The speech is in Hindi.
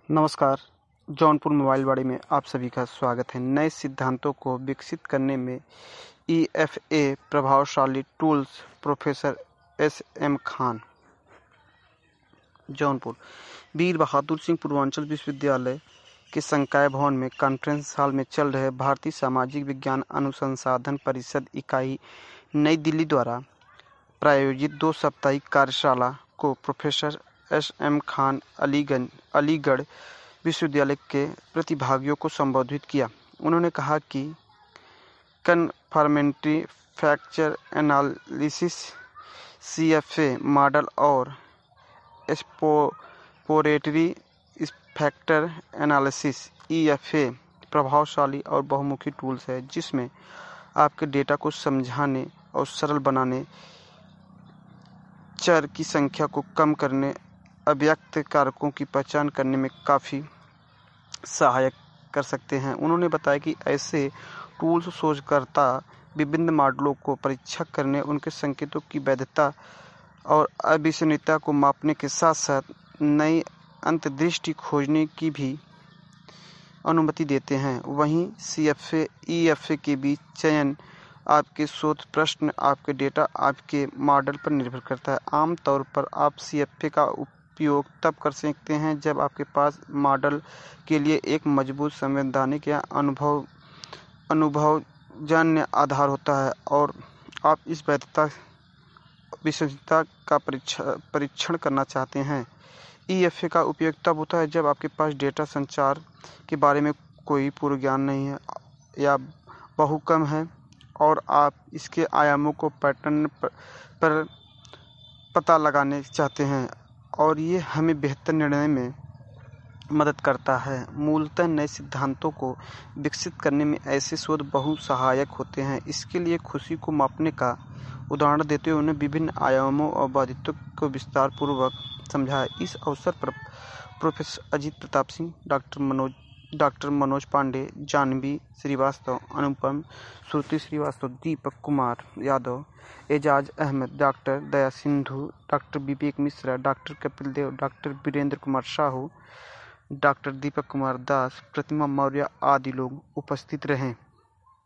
नमस्कार। जौनपुर मोबाइल वाड़ी में आप सभी का स्वागत है। नए सिद्धांतों को विकसित करने में ईएफए प्रभावशाली tools. Professor S M. Khan, Jaunpur. Veer Bahadur Singh Purvanchal Vishwavidyalaya के संकाय भवन में कॉन्फ्रेंस हॉल में चल रहे भारतीय सामाजिक विज्ञान अनुसंधान परिषद इकाई नई दिल्ली द्वारा प्रायोजित 2 साप्ताहिक कार्यशाला को प्रोफेसर एस.एम. खान अलीगढ़ विश्वविद्यालय के प्रतिभागियों को संबोधित किया। उन्होंने कहा कि confirmatory fracture analysis CFA model और एक्सप्लोरेटरी फैक्टर एनालिसिस ईएफए प्रभावशाली और बहुमुखी टूल्स है, जिसमें आपके डेटा को समझाने और सरल बनाने, चर की संख्या को कम करने, अव्यक्त कारकों की पहचान करने में काफ़ी सहायक कर सकते हैं। उन्होंने बताया कि ऐसे टूल्स शोधकर्ता विभिन्न मॉडलों को परीक्षण करने, उनके संकेतों की वैधता और अविश्वसनीयता को मापने के साथ साथ नई अंतर्दृष्टि खोजने की भी अनुमति देते हैं। वहीं सीएफए ईएफए के बीच चयन आपके शोध प्रश्न, आपके डेटा, आपके मॉडल पर निर्भर करता है। आमतौर पर आप सीएफए का उपयोग तब कर सकते हैं जब आपके पास मॉडल के लिए एक मजबूत संवैधानिक या अनुभवजन्य आधार होता है और आप इस वैधता विश्वसनीयता का परीक्षण करना चाहते हैं। ईएफए का उपयोग तब होता है जब आपके पास डेटा संचार के बारे में कोई पूर्व ज्ञान नहीं है या बहु कम है और आप इसके आयामों को पैटर्न पर पता लगाने चाहते हैं, और ये हमें बेहतर निर्णय में मदद करता है। मूलतः नए सिद्धांतों को विकसित करने में ऐसे शोध बहुत सहायक होते हैं। इसके लिए खुशी को मापने का उदाहरण देते हुए उन्हें विभिन्न आयामों और बाधितों को विस्तार पूर्वक समझाया। इस अवसर पर professor Ajit Pratap Singh, doctor Manoj Pandey, Janvi Srivastava, Anupam, Shruti Srivastava, Deepak Kumar Yadav, Ejaz Ahmed, doctor Daya Sindhu, doctor Vivek Mishra, doctor Kapil Dev, doctor Virendra Kumar Sahu, doctor Deepak Kumar Das, Pratima Maurya आदि लोग उपस्थित रहे।